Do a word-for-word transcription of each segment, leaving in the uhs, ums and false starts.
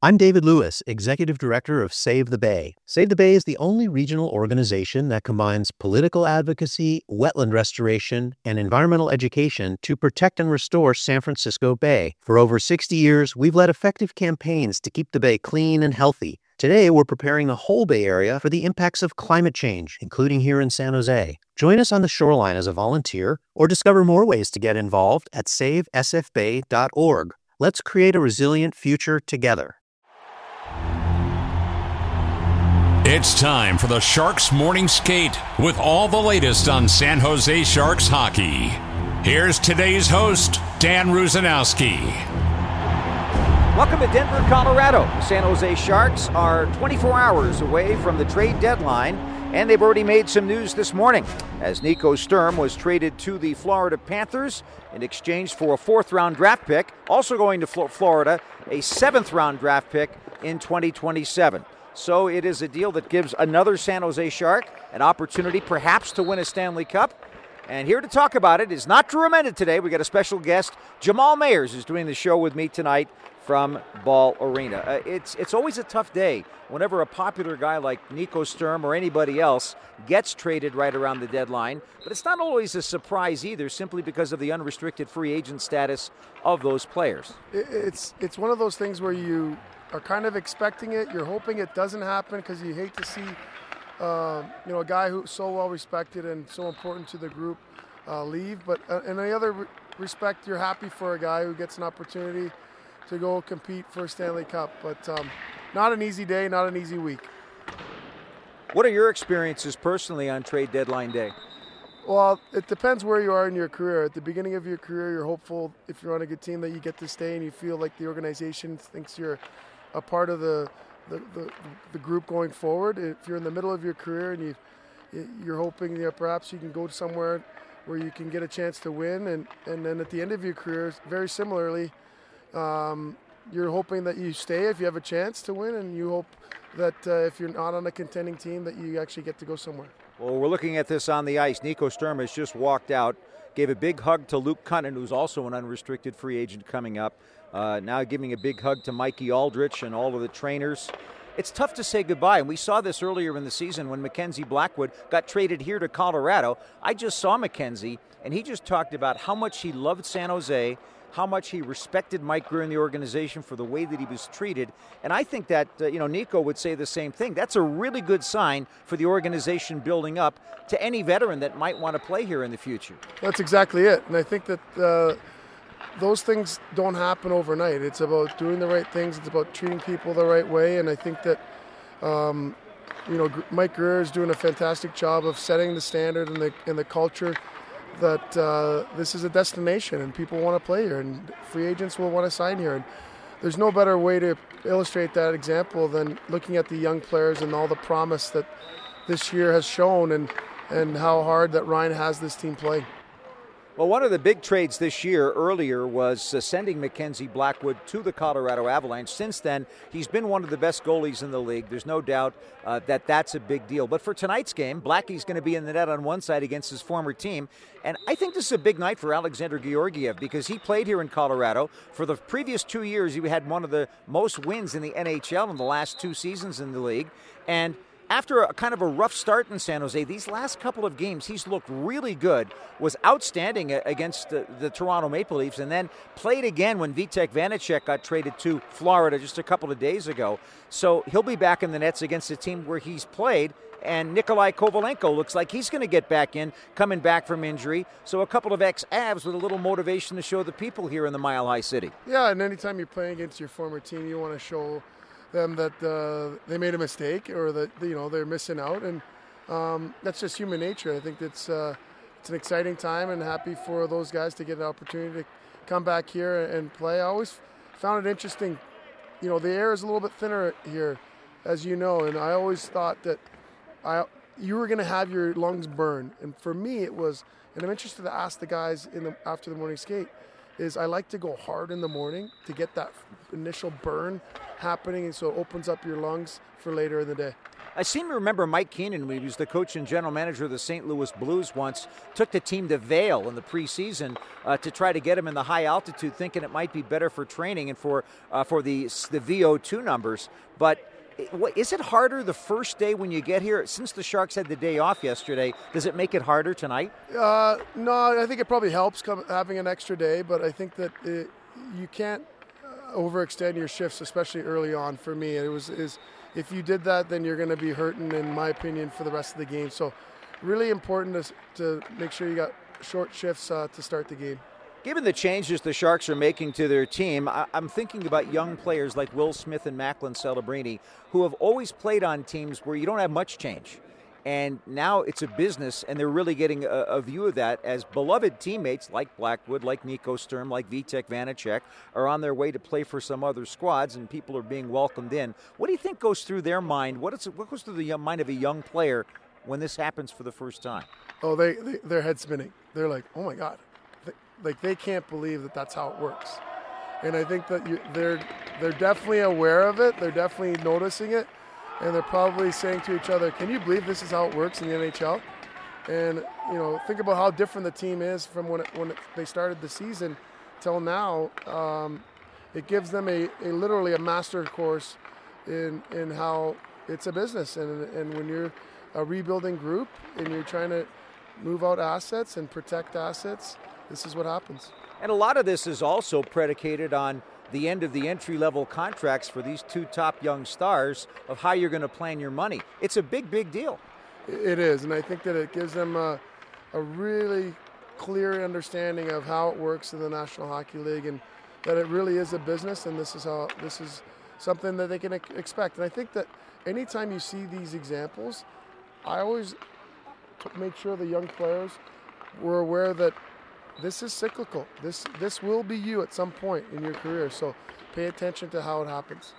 I'm David Lewis, Executive Director of Save the Bay. Save the Bay is the only regional organization that combines political advocacy, wetland restoration, and environmental education to protect and restore San Francisco Bay. For over sixty years, we've led effective campaigns to keep the Bay clean and healthy. Today, we're preparing the whole Bay Area for the impacts of climate change, including here in San Jose. Join us on the shoreline as a volunteer or discover more ways to get involved at save s f bay dot org. Let's create a resilient future together. It's time for the Sharks Morning Skate with all the latest on San Jose Sharks hockey. Here's today's host, Dan Rusanowski. Welcome to Denver, Colorado. The San Jose Sharks are twenty-four hours away from the trade deadline, and they've already made some news this morning as Nico Sturm was traded to the Florida Panthers in exchange for a fourth-round draft pick, also going to Florida, a seventh-round draft pick in twenty twenty-seven. So it is a deal that gives another San Jose Shark an opportunity perhaps to win a Stanley Cup. And here to talk about it is not Drew Remenda today. We got a special guest. Jamal Mayers is doing the show with me tonight from Ball Arena. Uh, it's it's always a tough day whenever a popular guy like Nico Sturm or anybody else gets traded right around the deadline. But it's not always a surprise either, simply because of the unrestricted free agent status of those players. It's it's one of those things where you are kind of expecting it. You're hoping it doesn't happen because you hate to see uh, you know, a guy who's so well respected and so important to the group uh, leave. But uh, in the other re- respect, you're happy for a guy who gets an opportunity to go compete for a Stanley Cup. But um, not an easy day, not an easy week. What are your experiences personally on trade deadline day? Well, it depends where you are in your career. At the beginning of your career, you're hopeful, if you're on a good team, that you get to stay and you feel like the organization thinks you're a part of the the, the the group going forward. If you're in the middle of your career and you you're hoping that perhaps you can go somewhere where you can get a chance to win, and, and then at the end of your career, very similarly, um, you're hoping that you stay if you have a chance to win, and you hope that uh, if you're not on a contending team that you actually get to go somewhere. Well, we're looking at this on the ice. Nico Sturm has just walked out, gave a big hug to Luke Kunin, who's also an unrestricted free agent coming up. Uh, now giving a big hug to Mikey Aldrich and all of the trainers. It's tough to say goodbye, and we saw this earlier in the season when Mackenzie Blackwood got traded here to Colorado. I just saw Mackenzie, and he just talked about how much he loved San Jose, how much he respected Mike Grier and the organization for the way that he was treated. And I think that, uh, you know, Nico would say the same thing. That's a really good sign for the organization building up to any veteran that might want to play here in the future. That's exactly it. And I think that uh, those things don't happen overnight. It's about doing the right things. It's about treating people the right way. And I think that, um, you know, Mike Grier is doing a fantastic job of setting the standard and the, and the culture that uh, this is a destination and people want to play here and free agents will want to sign here. And there's no better way to illustrate that example than looking at the young players and all the promise that this year has shown, and, and how hard that Ryan has this team playing. Well, one of the big trades this year earlier was uh, sending Mackenzie Blackwood to the Colorado Avalanche. Since then, he's been one of the best goalies in the league. There's no doubt uh, that that's a big deal. But for tonight's game, Blackie's going to be in the net on one side against his former team. And I think this is a big night for Alexander Georgiev because he played here in Colorado. For the previous two years, he had one of the most wins in the N H L in the last two seasons in the league. And after a kind of a rough start in San Jose, these last couple of games, he's looked really good, was outstanding against the, the Toronto Maple Leafs, and then played again when Vitek Vanacek got traded to Florida just a couple of days ago. So he'll be back in the nets against a team where he's played, and Nikolai Kovalenko looks like he's going to get back in, coming back from injury. So a couple of ex-Avs with a little motivation to show the people here in the Mile High City. Yeah, and anytime you're playing against your former team, you want to show them that uh, they made a mistake or that, you know, they're missing out, and um, that's just human nature. I think it's uh, it's an exciting time, and happy for those guys to get an opportunity to come back here and play. I always found it interesting, you know, the air is a little bit thinner here, as you know, and I always thought that I you were going to have your lungs burn, and for me it was, and I'm interested to ask the guys in the after the morning skate, is I like to go hard in the morning to get that initial burn happening, and so it opens up your lungs for later in the day. I seem to remember Mike Keenan, when he was the coach and general manager of the Saint Louis Blues once, took the team to Vail in the preseason uh, to try to get him in the high altitude, thinking it might be better for training and for uh, for the the V O two numbers. But is it harder the first day when you get here? Since the Sharks had the day off yesterday, does it make it harder tonight? Uh, no, I think it probably helps come, having an extra day, but I think that it, you can't overextend your shifts, especially early on. For me, it was is if you did that, then you're going to be hurting, in my opinion, for the rest of the game. So really important to, to make sure you got short shifts uh, to start the game. Given the changes the Sharks are making to their team, I- I'm thinking about young players like Will Smith and Macklin Celebrini, who have always played on teams where you don't have much change. And now it's a business, and they're really getting a, a view of that as beloved teammates like Blackwood, like Nico Sturm, like Vitek Vanacek are on their way to play for some other squads, and people are being welcomed in. What do you think goes through their mind? What, is, what goes through the mind of a young player when this happens for the first time? Oh, they, they their head spinning. They're like, oh my God, they, like they can't believe that that's how it works. And I think that you, they're they're definitely aware of it. They're definitely noticing it. And they're probably saying to each other, can you believe this is how it works in the N H L? And, you know, think about how different the team is from when it, when it, they started the season till now. Um, it gives them a, a literally a master course in in how it's a business. And, and when you're a rebuilding group and you're trying to move out assets and protect assets, this is what happens. And a lot of this is also predicated on the end of the entry-level contracts for these two top young stars of how you're going to plan your money. It's a big, big deal. It is, and I think that it gives them a, a really clear understanding of how it works in the National Hockey League, and that it really is a business, and this is how this is something that they can expect. And I think that anytime you see these examples, I always make sure the young players were aware that this is cyclical. This this will be you at some point in your career, so pay attention to how it happens.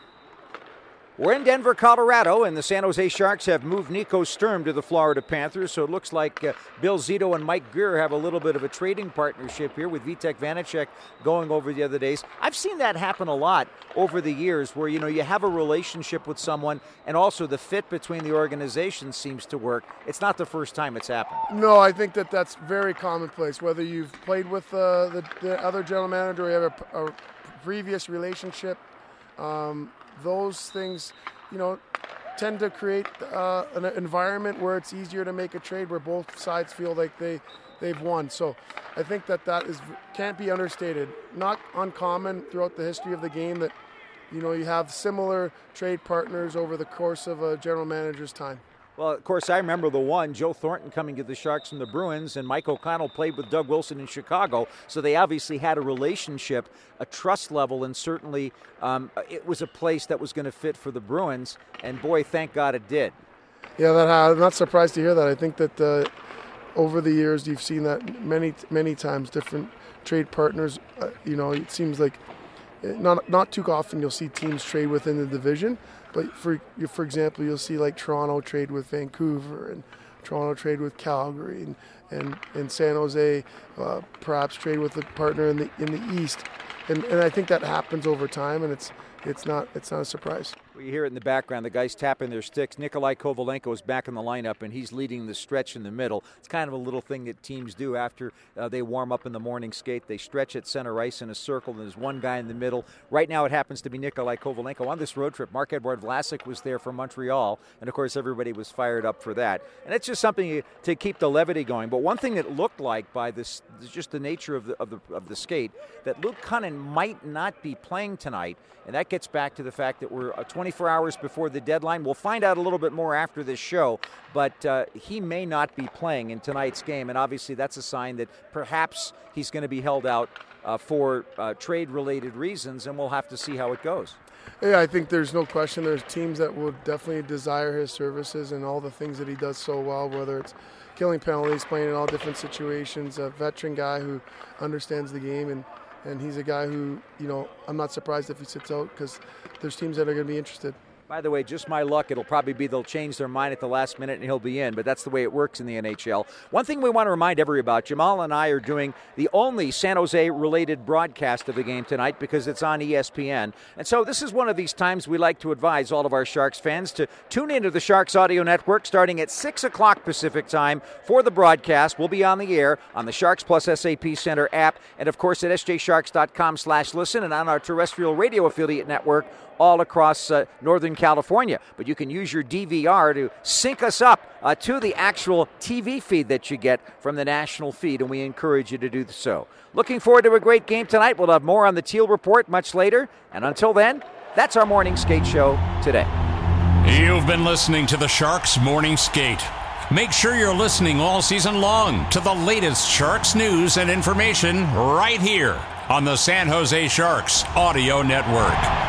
We're in Denver, Colorado, and the San Jose Sharks have moved Nico Sturm to the Florida Panthers, so it looks like uh, Bill Zito and Mike Grier have a little bit of a trading partnership here with Vitek Vanacek going over the other days. I've seen that happen a lot over the years where, you know, you have a relationship with someone and also the fit between the organizations seems to work. It's not the first time it's happened. No, I think that that's very commonplace, whether you've played with uh, the, the other general manager or you have a, a previous relationship. Um, Those things, you know, tend to create uh, an environment where it's easier to make a trade where both sides feel like they, they've won. So I think that that is can't be understated. Not uncommon throughout the history of the game that, you know, you have similar trade partners over the course of a general manager's time. Well, of course, I remember the one, Joe Thornton coming to the Sharks from the Bruins, and Mike O'Connell played with Doug Wilson in Chicago, so they obviously had a relationship, a trust level, and certainly um, it was a place that was going to fit for the Bruins, and boy, thank God it did. Yeah, that I'm not surprised to hear that. I think that uh, over the years you've seen that many, many times, different trade partners, uh, you know, it seems like not not too often you'll see teams trade within the division. But for for example, you'll see like Toronto trade with Vancouver and Toronto trade with Calgary and and, and San Jose uh, perhaps trade with a partner in the in the East, and and I think that happens over time, and it's it's not it's not a surprise. Well, you hear it in the background, the guys tapping their sticks. Nikolai Kovalenko is back in the lineup, and he's leading the stretch in the middle. It's kind of a little thing that teams do after uh, they warm up in the morning skate. They stretch at center ice in a circle, and there's one guy in the middle. Right now it happens to be Nikolai Kovalenko. On this road trip, Marc-Edouard Vlasic was there from Montreal, and of course everybody was fired up for that. And it's just something to keep the levity going. But one thing that looked like by this, just the nature of the, of the, of the skate, that Luke Kunin might not be playing tonight, and that gets back to the fact that we're twenty-four hours before the deadline. We'll find out a little bit more after this show, but uh, he may not be playing in tonight's game, and obviously that's a sign that perhaps he's going to be held out uh, for uh, trade-related reasons, and we'll have to see how it goes. Yeah, I think there's no question. There's teams that will definitely desire his services and all the things that he does so well, whether it's killing penalties, playing in all different situations, a veteran guy who understands the game, and And he's a guy who, you know, I'm not surprised if he sits out because there's teams that are going to be interested. By the way, just my luck, it'll probably be they'll change their mind at the last minute and he'll be in, but that's the way it works in the N H L. One thing we want to remind everybody about, Jamal and I are doing the only San Jose-related broadcast of the game tonight because it's on E S P N. And so this is one of these times we like to advise all of our Sharks fans to tune into the Sharks Audio Network starting at six o'clock Pacific time for the broadcast. We'll be on the air on the Sharks Plus S A P Center app and, of course, at s j sharks dot com slash listen and on our terrestrial radio affiliate network all across uh, Northern California. But you can use your D V R to sync us up uh, to the actual T V feed that you get from the national feed, and we encourage you to do so. Looking forward to a great game tonight. We'll have more on the Teal Report much later. And until then, that's our Morning Skate Show today. You've been listening to the Sharks Morning Skate. Make sure you're listening all season long to the latest Sharks news and information right here on the San Jose Sharks Audio Network.